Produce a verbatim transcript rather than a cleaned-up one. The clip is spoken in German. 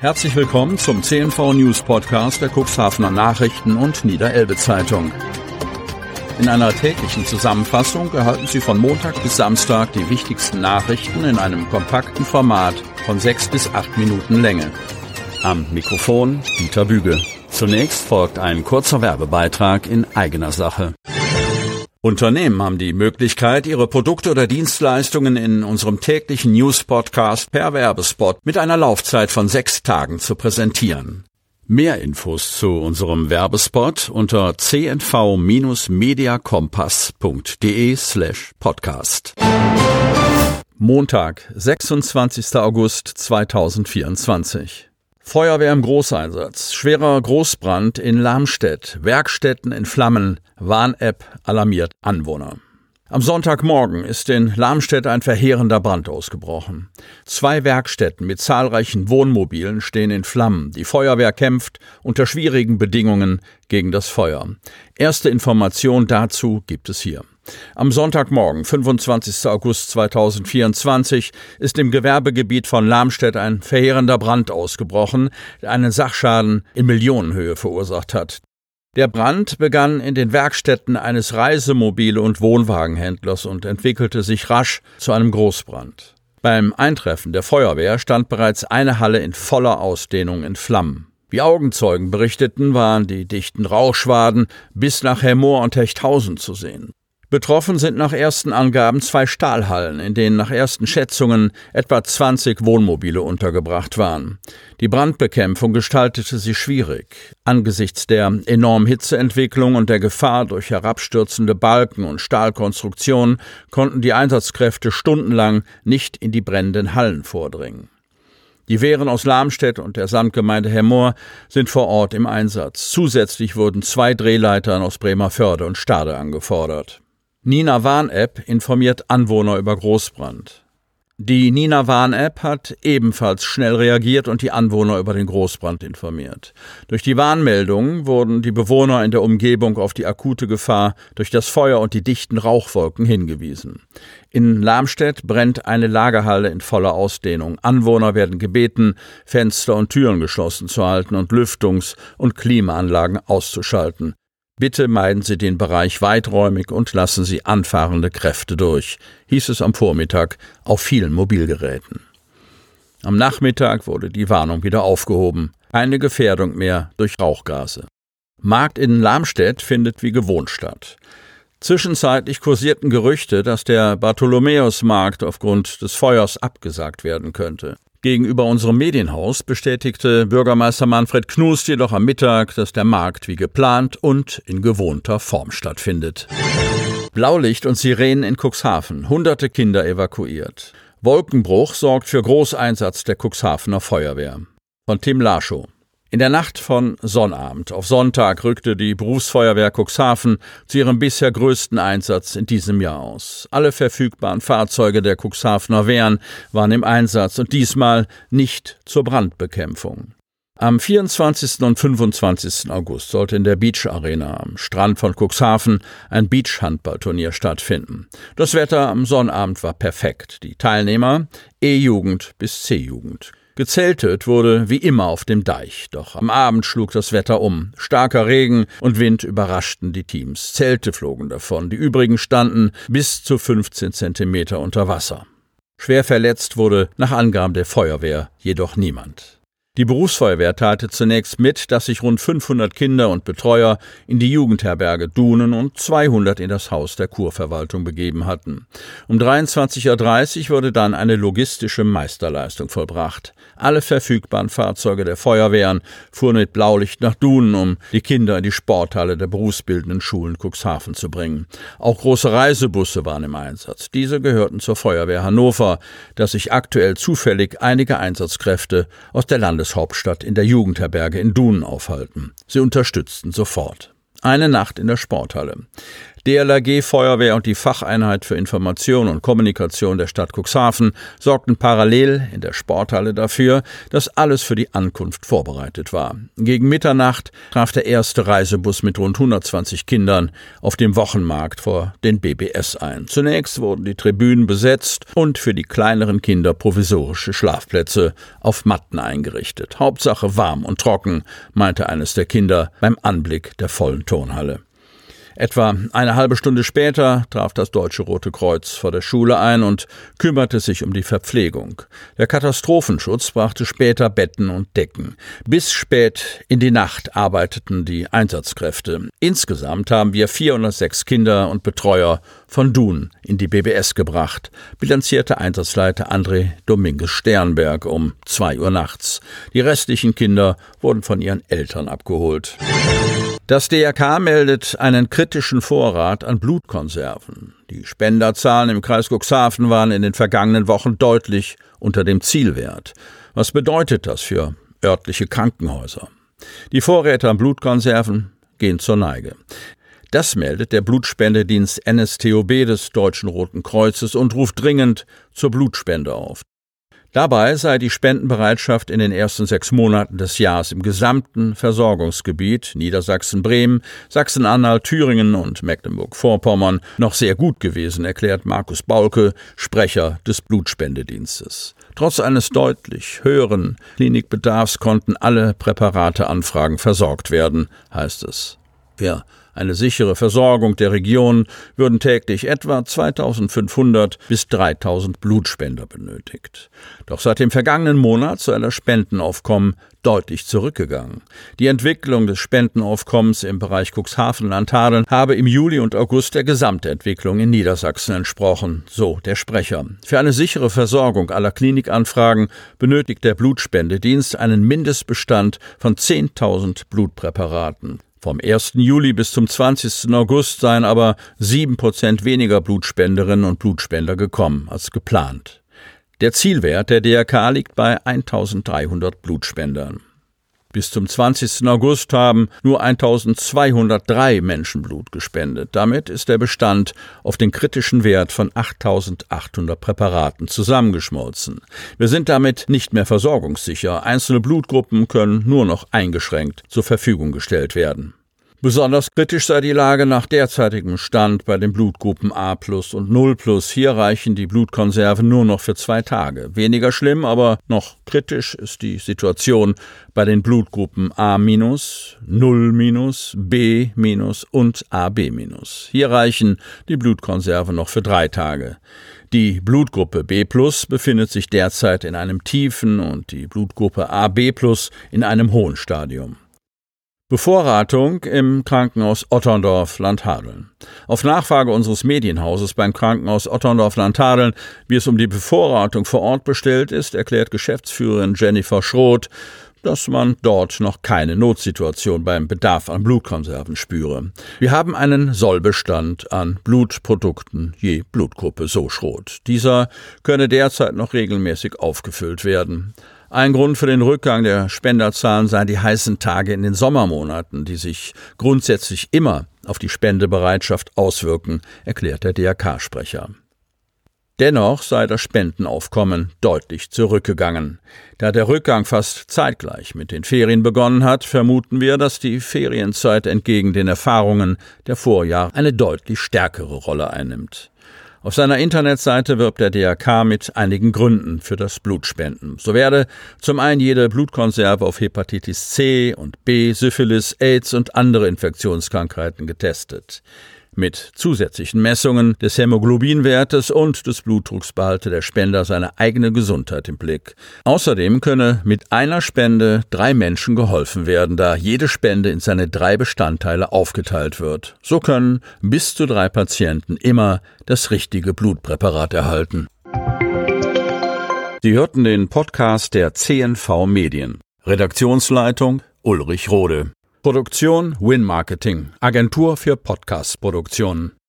Herzlich willkommen zum C N V News Podcast der Cuxhavener Nachrichten und Niederelbe Zeitung. In einer täglichen Zusammenfassung erhalten Sie von Montag bis Samstag die wichtigsten Nachrichten in einem kompakten Format von sechs bis acht Minuten Länge. Am Mikrofon Dieter Büge. Zunächst folgt ein kurzer Werbebeitrag in eigener Sache. Unternehmen haben die Möglichkeit, ihre Produkte oder Dienstleistungen in unserem täglichen News-Podcast per Werbespot mit einer Laufzeit von sechs Tagen zu präsentieren. Mehr Infos zu unserem Werbespot unter c n v mediakompass punkt de slash podcast. Montag, sechsundzwanzigster August zweitausendvierundzwanzig. Feuerwehr im Großeinsatz, schwerer Großbrand in Lamstedt, Werkstätten in Flammen, Warn-App alarmiert Anwohner. Am Sonntagmorgen ist in Lamstedt ein verheerender Brand ausgebrochen. Zwei Werkstätten mit zahlreichen Wohnmobilen stehen in Flammen. Die Feuerwehr kämpft unter schwierigen Bedingungen gegen das Feuer. Erste Information dazu gibt es hier. Am Sonntagmorgen, fünfundzwanzigster August zweitausendvierundzwanzig, ist im Gewerbegebiet von Lamstedt ein verheerender Brand ausgebrochen, der einen Sachschaden in Millionenhöhe verursacht hat. Der Brand begann in den Werkstätten eines Reisemobile- und Wohnwagenhändlers und entwickelte sich rasch zu einem Großbrand. Beim Eintreffen der Feuerwehr stand bereits eine Halle in voller Ausdehnung in Flammen. Wie Augenzeugen berichteten, waren die dichten Rauchschwaden bis nach Hemmoor und Hechthausen zu sehen. Betroffen sind nach ersten Angaben zwei Stahlhallen, in denen nach ersten Schätzungen etwa zwanzig Wohnmobile untergebracht waren. Die Brandbekämpfung gestaltete sich schwierig. Angesichts der enormen Hitzeentwicklung und der Gefahr durch herabstürzende Balken und Stahlkonstruktionen konnten die Einsatzkräfte stundenlang nicht in die brennenden Hallen vordringen. Die Wehren aus Lamstedt und der Samtgemeinde Hemmoor sind vor Ort im Einsatz. Zusätzlich wurden zwei Drehleitern aus Bremervörde und Stade angefordert. Nina Warn-App informiert Anwohner über Großbrand. Die Nina Warn-App hat ebenfalls schnell reagiert und die Anwohner über den Großbrand informiert. Durch die Warnmeldungen wurden die Bewohner in der Umgebung auf die akute Gefahr durch das Feuer und die dichten Rauchwolken hingewiesen. In Lamstedt brennt eine Lagerhalle in voller Ausdehnung. Anwohner werden gebeten, Fenster und Türen geschlossen zu halten und Lüftungs- und Klimaanlagen auszuschalten. Bitte meiden Sie den Bereich weiträumig und lassen Sie anfahrende Kräfte durch, hieß es am Vormittag auf vielen Mobilgeräten. Am Nachmittag wurde die Warnung wieder aufgehoben. Keine Gefährdung mehr durch Rauchgase. Markt in Lamstedt findet wie gewohnt statt. Zwischenzeitlich kursierten Gerüchte, dass der Bartholomäusmarkt aufgrund des Feuers abgesagt werden könnte. Gegenüber unserem Medienhaus bestätigte Bürgermeister Manfred Knust jedoch am Mittag, dass der Markt wie geplant und in gewohnter Form stattfindet. Blaulicht und Sirenen in Cuxhaven, hunderte Kinder evakuiert. Wolkenbruch sorgt für Großeinsatz der Cuxhavener Feuerwehr. Von Tim Laschow. In der Nacht von Sonnabend auf Sonntag rückte die Berufsfeuerwehr Cuxhaven zu ihrem bisher größten Einsatz in diesem Jahr aus. Alle verfügbaren Fahrzeuge der Cuxhavener Wehren waren im Einsatz und diesmal nicht zur Brandbekämpfung. Am vierundzwanzigsten und fünfundzwanzigsten August sollte in der Beach Arena am Strand von Cuxhaven ein Beachhandballturnier stattfinden. Das Wetter am Sonnabend war perfekt. Die Teilnehmer E-Jugend bis C-Jugend. Gezeltet wurde wie immer auf dem Deich, doch am Abend schlug das Wetter um. Starker Regen und Wind überraschten die Teams. Zelte flogen davon, die übrigen standen bis zu fünfzehn Zentimeter unter Wasser. Schwer verletzt wurde nach Angaben der Feuerwehr jedoch niemand. Die Berufsfeuerwehr teilte zunächst mit, dass sich rund fünfhundert Kinder und Betreuer in die Jugendherberge Dunen und zweihundert in das Haus der Kurverwaltung begeben hatten. Um dreiundzwanzig Uhr dreißig wurde dann eine logistische Meisterleistung vollbracht. Alle verfügbaren Fahrzeuge der Feuerwehren fuhren mit Blaulicht nach Dunen, um die Kinder in die Sporthalle der berufsbildenden Schulen Cuxhaven zu bringen. Auch große Reisebusse waren im Einsatz. Diese gehörten zur Feuerwehr Hannover, das sich aktuell zufällig einige Einsatzkräfte aus der Landes Hauptstadt in der Jugendherberge in Dunen aufhalten. Sie unterstützten sofort. Eine Nacht in der Sporthalle. D L R G, Feuerwehr und die Facheinheit für Information und Kommunikation der Stadt Cuxhaven sorgten parallel in der Sporthalle dafür, dass alles für die Ankunft vorbereitet war. Gegen Mitternacht traf der erste Reisebus mit rund hundertzwanzig Kindern auf dem Wochenmarkt vor den B B S ein. Zunächst wurden die Tribünen besetzt und für die kleineren Kinder provisorische Schlafplätze auf Matten eingerichtet. Hauptsache warm und trocken, meinte eines der Kinder beim Anblick der vollen Turnhalle. Etwa eine halbe Stunde später traf das Deutsche Rote Kreuz vor der Schule ein und kümmerte sich um die Verpflegung. Der Katastrophenschutz brachte später Betten und Decken. Bis spät in die Nacht arbeiteten die Einsatzkräfte. Insgesamt haben wir vierhundertsechs Kinder und Betreuer von Dun in die B B S gebracht, bilanzierte Einsatzleiter André Dominguez Sternberg um zwei Uhr nachts. Die restlichen Kinder wurden von ihren Eltern abgeholt. Das D R K meldet einen kritischen Vorrat an Blutkonserven. Die Spenderzahlen im Kreis Cuxhaven waren in den vergangenen Wochen deutlich unter dem Zielwert. Was bedeutet das für örtliche Krankenhäuser? Die Vorräte an Blutkonserven gehen zur Neige. Das meldet der Blutspendedienst N S T O B des Deutschen Roten Kreuzes und ruft dringend zur Blutspende auf. Dabei sei die Spendenbereitschaft in den ersten sechs Monaten des Jahres im gesamten Versorgungsgebiet Niedersachsen, Bremen, Sachsen-Anhalt, Thüringen und Mecklenburg-Vorpommern noch sehr gut gewesen, erklärt Markus Baulke, Sprecher des Blutspendedienstes. Trotz eines deutlich höheren Klinikbedarfs konnten alle Präparateanfragen versorgt werden, heißt es. Für eine sichere Versorgung der Region würden täglich etwa zweitausendfünfhundert bis dreitausend Blutspender benötigt. Doch seit dem vergangenen Monat sei das Spendenaufkommen deutlich zurückgegangen. Die Entwicklung des Spendenaufkommens im Bereich Cuxhaven-Landhadeln habe im Juli und August der Gesamtentwicklung in Niedersachsen entsprochen, so der Sprecher. Für eine sichere Versorgung aller Klinikanfragen benötigt der Blutspendedienst einen Mindestbestand von zehntausend Blutpräparaten. Vom ersten Juli bis zum zwanzigsten August seien aber sieben Prozent weniger Blutspenderinnen und Blutspender gekommen als geplant. Der Zielwert der D R K liegt bei eintausenddreihundert Blutspendern. Bis zum zwanzigsten August haben nur eintausendzweihundertdrei Menschen Blut gespendet. Damit ist der Bestand auf den kritischen Wert von achttausendachthundert Präparaten zusammengeschmolzen. Wir sind damit nicht mehr versorgungssicher. Einzelne Blutgruppen können nur noch eingeschränkt zur Verfügung gestellt werden. Besonders kritisch sei die Lage nach derzeitigem Stand bei den Blutgruppen A plus und null plus. Hier reichen die Blutkonserven nur noch für zwei Tage. Weniger schlimm, aber noch kritisch ist die Situation bei den Blutgruppen A minus, null minus, B minus und A B minus. Hier reichen die Blutkonserven noch für drei Tage. Die Blutgruppe B plus befindet sich derzeit in einem tiefen und die Blutgruppe A B plus in einem hohen Stadium. Bevorratung im Krankenhaus Otterndorf-Landhadeln. Auf Nachfrage unseres Medienhauses beim Krankenhaus Otterndorf-Landhadeln, wie es um die Bevorratung vor Ort bestellt ist, erklärt Geschäftsführerin Jennifer Schroth, dass man dort noch keine Notsituation beim Bedarf an Blutkonserven spüre. Wir haben einen Sollbestand an Blutprodukten je Blutgruppe, so Schroth. Dieser könne derzeit noch regelmäßig aufgefüllt werden. Ein Grund für den Rückgang der Spenderzahlen seien die heißen Tage in den Sommermonaten, die sich grundsätzlich immer auf die Spendebereitschaft auswirken, erklärt der D R K-Sprecher. Dennoch sei das Spendenaufkommen deutlich zurückgegangen. Da der Rückgang fast zeitgleich mit den Ferien begonnen hat, vermuten wir, dass die Ferienzeit entgegen den Erfahrungen der Vorjahre eine deutlich stärkere Rolle einnimmt. Auf seiner Internetseite wirbt der D R K mit einigen Gründen für das Blutspenden. So werde zum einen jede Blutkonserve auf Hepatitis C und B, Syphilis, AIDS und andere Infektionskrankheiten getestet. Mit zusätzlichen Messungen des Hämoglobinwertes und des Blutdrucks behalte der Spender seine eigene Gesundheit im Blick. Außerdem könne mit einer Spende drei Menschen geholfen werden, da jede Spende in seine drei Bestandteile aufgeteilt wird. So können bis zu drei Patienten immer das richtige Blutpräparat erhalten. Sie hörten den Podcast der C N V Medien. Redaktionsleitung Ulrich Rode. Produktion Win Marketing, Agentur für Podcast-Produktionen.